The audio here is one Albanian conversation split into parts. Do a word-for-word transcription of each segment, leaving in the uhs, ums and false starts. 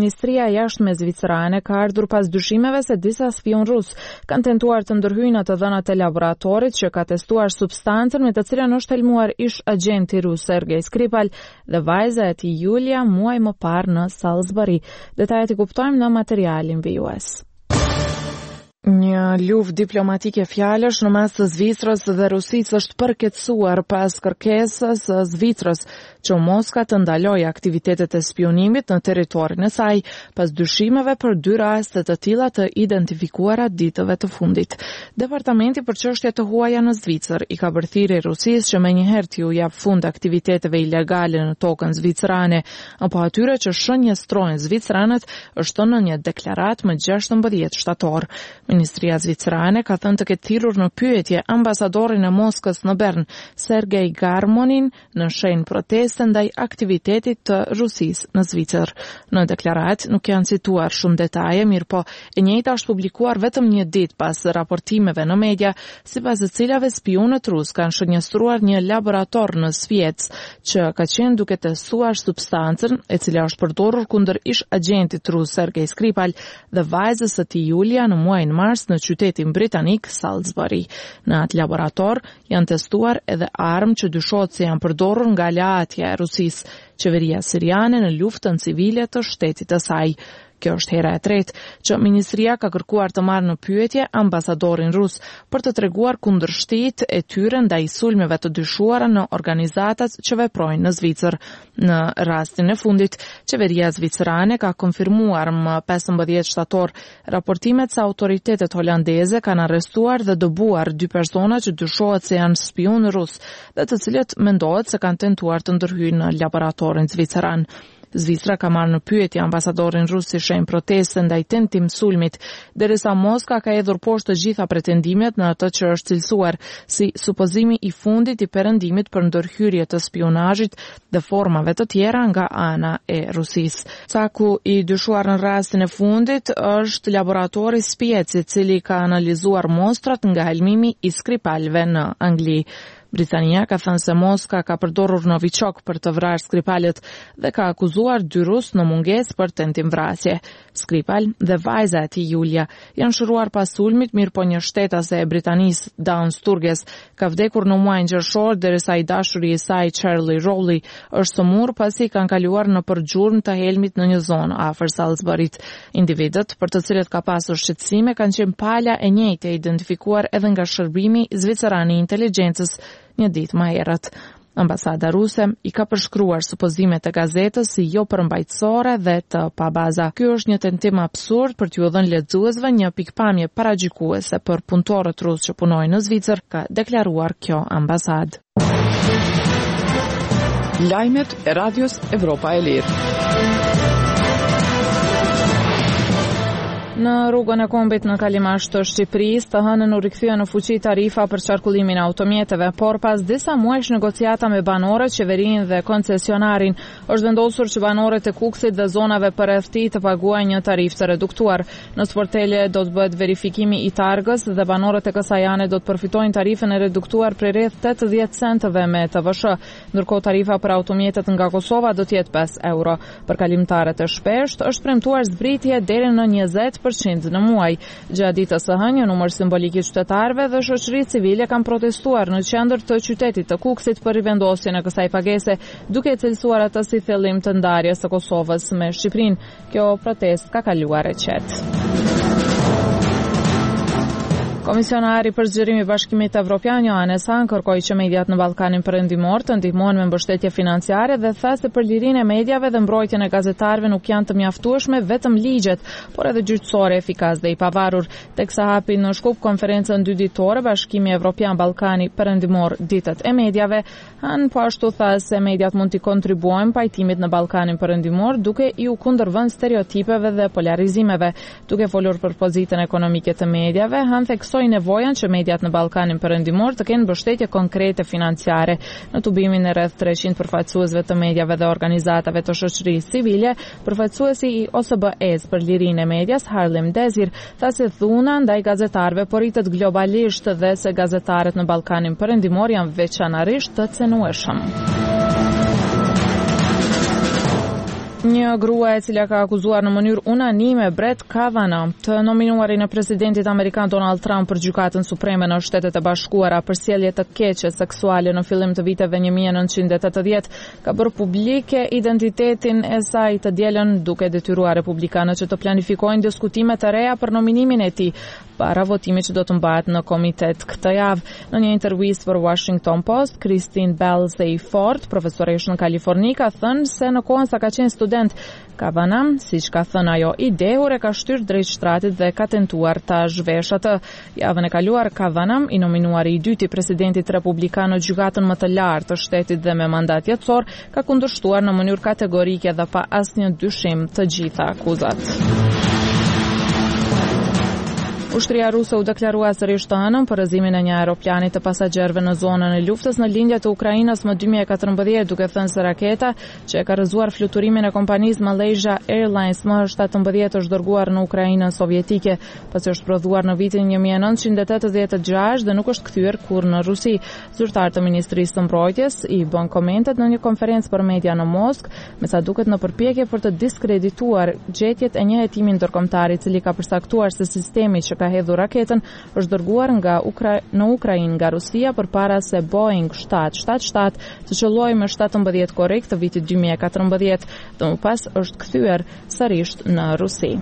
Ministria e Jashtme zvicerane ka ardhur pas dyshimeve se disa spion rus kanë tentuar të ndërhyjnë në të dhënat e laboratorit që ka testuar substancën me të cilën është helmuar ish agenti rus Sergej Skripal dhe vajza e tij Julia muaj më parë në Salisbury. Detajet i kuptojmë në materialin vijues. Një luftë diplomatike fjalësh në mes të Zvicrës dhe Rusisë është përkeqësuar pas kërkesës së Zvicrës që Moska të ndalojë aktivitetet e spionimit në territorin e saj pas dyshimeve për dy raste të tilla të identifikuara ditëve të fundit. Departamenti për çështje të huaja në Zvicër i ka bërthirë Rusisë që menjëherë t'ju jap fund aktiviteteve ilegale në tokën zvicrane, apo atyre që shënjestrojnë zvicranët, është në një deklaratë më gjashtëmbëdhjetë shtator. Ministria zvicrane ka thënë të ketë thirrur në pyetje ambasadorin e Moskës në Bern, Sergej Garmonin, në shenjë proteste ndaj aktivitetit të Rusisë në Zvicër. Në deklaratë nuk janë cituar shumë detaje, mirë po e njëjta është publikuar vetëm një ditë pas raportimeve në media, sipas të cilave spionët rus kanë shënjestruar një laborator në Sviec që ka qenë duke testuar substancën e cila është përdorur kundër ish agentit rus Sergej Skripal dhe vajzës së tij Julia në muajin mars në qytetin britanik Salisbury. Në atë laborator janë testuar edhe armë që dyshohet se janë përdorur nga aleatja e Rusisë, qeveria siriane në luftën civile të shtetit të saj. Kjo është hera e tretë që Ministria ka kërkuar të marrë në pyetje ambasadorin rus për të treguar kundërshtit e tyre ndaj sulmeve të dyshuara në organizatat që veprojnë në Zvicër. Në rastin e fundit, qeveria zvicrane ka konfirmuar më pesëmbëdhjetë shtator raportimet se autoritetet holandeze kanë arrestuar dhe dëbuar dy persona që dyshohet se janë spion rus dhe të cilët mendohet se kanë tentuar të ndërhyjnë në laboratorin zviceran. Zvicra ka marrë në pyetje ambasadorin rus si shenjë proteste ndaj tentim sulmit, derisa Moska ka hedhur poshtë të gjitha pretendimet në atë që është cilësuar si supozimi i fundit i perëndimit për ndërhyrje të spionazhit dhe formave të tjera nga ana e Rusisë. Caku i dyshuar në rastin e fundit është laboratori Spiec, i cili ka analizuar mostrat nga helmimi i Skripalëve në Angli. Britania ka thënë se Moska ka përdorur noviçok për të vrarë Skripalët dhe ka akuzuar dy rus në mungesë për tentimvrasje. Skripal dhe vajza e tij Julia janë shëruar pas sulmit, mirë po një shtetase e Britanisë, Dawn Sturges, ka vdekur në muajin qershor, derisa i dashuri i saj Charlie Rowley është sëmur pasi kanë kaluar në përgjurmë të helmit në një zonë afër Salisburyt. Individët për të cilët ka pasur shqetësime kanë qenë pala e njëjtë e identifikuar edhe nga shërbimi zviceran i inteligjencës një ditë më herët. Ambasada ruse i ka përshkruar supozimet e gazetës si jo përmbajtësore dhe të pabaza. Ky është një tentim absurd për t'ju dhënë lexuesve një pikpamje paragjykuese për punëtorët rusë që punojnë në Zvicër, ka deklaruar kjo ambasadë. Lajmet e Radios Evropa e Lirë. Në rrugën e kombit në kalimash të Shqipërisë, të hënën u rikthye në fuqi tarifa për qarkullimin e automjeteve, por pas disa muajsh negociata me banorët, qeverinë dhe koncesionarin, është vendosur që banorët e Kukësit dhe zonave përreth tij të paguajnë një tarifë të reduktuar. Në sportele do të bëhet verifikimi i targës dhe banorët e Kasajane do të përfitojnë tarifën e reduktuar prej rreth tetëdhjetë centëve me T V S H, ndërkohë tarifa për automjetet nga Kosova do të jetë pesë euro. Për kalimtarët e shpeshtë është premtuar zbritje deri në njëzet përqind në muaj. Gjatë ditës së hënë, një numër simbolik i qytetarëve dhe shoqërisë civile kanë protestuar në qendër të qytetit të Kukësit për rivendosjen e kësaj pagese, duke cilësuar atë si fillim të ndarjes së Kosovës me Shqipërinë. Kjo protestë ka kaluar e qetë. Komisionari për zgjerimi i Bashkimit Evropian Johannes Hahn kërkoi që mediat në Ballkanin Perëndimor të ndihmohen me mbështetje financiare dhe tha se për lirinë e medjave dhe mbrojtjen e gazetarëve nuk janë të mjaftueshme vetëm ligjet, por edhe gjyqësore efikas dhe i pavarur. Teksa hapi në Shkup konferencën dy ditore Bashkimi Evropian Ballkani Perëndimor ditët e medjave, Hahn po ashtu tha se mediat mund të kontribuojnë pajtimit në Ballkanin Perëndimor duke i u kundërvënë stereotipeve dhe polarizimeve. Duke folur për pozitën ekonomike të medjave, Hahn theksoi nevojën që mediat në Ballkanin Perëndimor të kenë mbështetje konkrete financiare. Në tubimin e rreth treqind përfaqësuesve të medjave dhe organizatave të shoqërisë civile, përfaqësuesi i O S B E-s për lirinë e medias, Harlem Desir, tha se dhuna ndaj gazetarëve po rritet globalisht dhe se gazetarët në Ballkanin Perëndimor janë veçanërisht të cenueshëm. Një grua e cila ka akuzuar në mënyrë unanime Brett Kavanaugh të nominuarin e presidentit amerikan Donald Trump për Gjykatën Supreme në Shtetet e Bashkuara për sjellje të keqe seksuale në fillim të viteve një mijë e nëntëqind e tetëdhjetë, ka bërë publike identitetin e saj të dielën, duke detyruar republikanët që të planifikojnë diskutime të reja për nominimin e tij para votimit që do të mbahet në komitet këtë javë. Në një intervistë për Washington Post, Christine Blasey Ford, profesoresh në Kaliforni, ka thënë se në kohën sa ka qenë student Kavanaugh, siç ka thënë ajo, i dehur e ka shtyr drejt shtratit dhe ka tentuar ta zhvesh atë. Javën e kaluar, Kavanaugh, i nominuari i dytë i presidentit republikan në gjykatën më të lartë të shtetit dhe me mandat jetësor, ka kundërshtuar në mënyrë kategorike dhe pa asnjë dyshim të gjitha akuzat. Ushtria ruse u deklarua sërish të hënën për rëzimin e një aeroplani të pasagerëve në zonën e luftës në lindje të Ukrainës më dy mijë e katërmbëdhjetë, duke thënë se raketa që e ka rrëzuar fluturimin e kompanisë Malaysia Airlines më shtatëmbëdhjetë është dërguar në Ukrainën sovjetike, pasi është prodhuar në vitin një mijë e nëntëqind e tetëdhjetë e gjashtë dhe nuk është kthyer kurrë në Rusi. Zyrtar të Ministrisë të Mbrojtjes i bën komentet në një konferencë për media në Moskë, me sa duket në përpjekje për të diskredituar gjetjet e një hetimi ndërkombëtar i cili ka përcaktuar se sistemi që ka hedhur raketën është dërguar nga Ukra- në Ukrainë nga Rusia përpara se Boeing shtat shtat shtat të qëllojë me shtatëmbëdhjetë korrik të vitit dy mijë e katërmbëdhjetë dhe më pas është kthyer sërish në Rusi.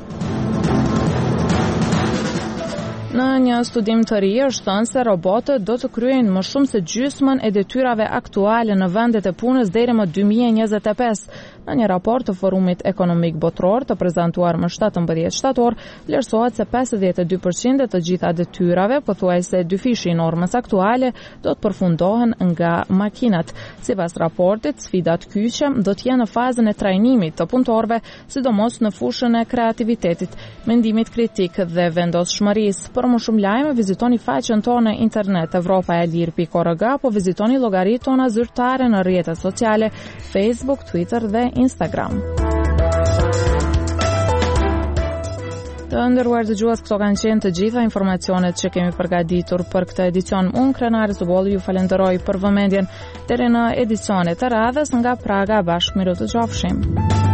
Në një studim të ri është thënë se robotët do të kryejnë më shumë se gjysmën e detyrave aktuale në vendet e punës deri më dy mijë e njëzet e pesë. Në një raport të Forumit Ekonomik Botror të prezantuar më shtatëmbëdhjetë shtator, vlerësohet se pesëdhjetë e dy përqind e të gjitha detyrave, pothuajse dyfishi i normës aktuale, do të përfundohen nga makinat. Sipas raportit, sfidat kyçe do të jenë në fazën e trajnimit të punëtorëve, sidomos në fushën e kreativitetit, mendimit kritik dhe vendosshmërisë. Për më shumë lajme, vizitoni faqen tonë në internet evropa e lir pikë org apo vizitoni llogaritë tona zyrtare në rrjetet sociale Facebook, Twitter dhe Instagram. Të nderuar dëgjues, këto kanë qenë të gjitha informacionet që kemi përgatitur për këtë edicion. Unë, Krenari Zubolli, ju falenderoj për vëmendjen. Deri në edicione të radhës nga Praga, bashkë miru të qofshim.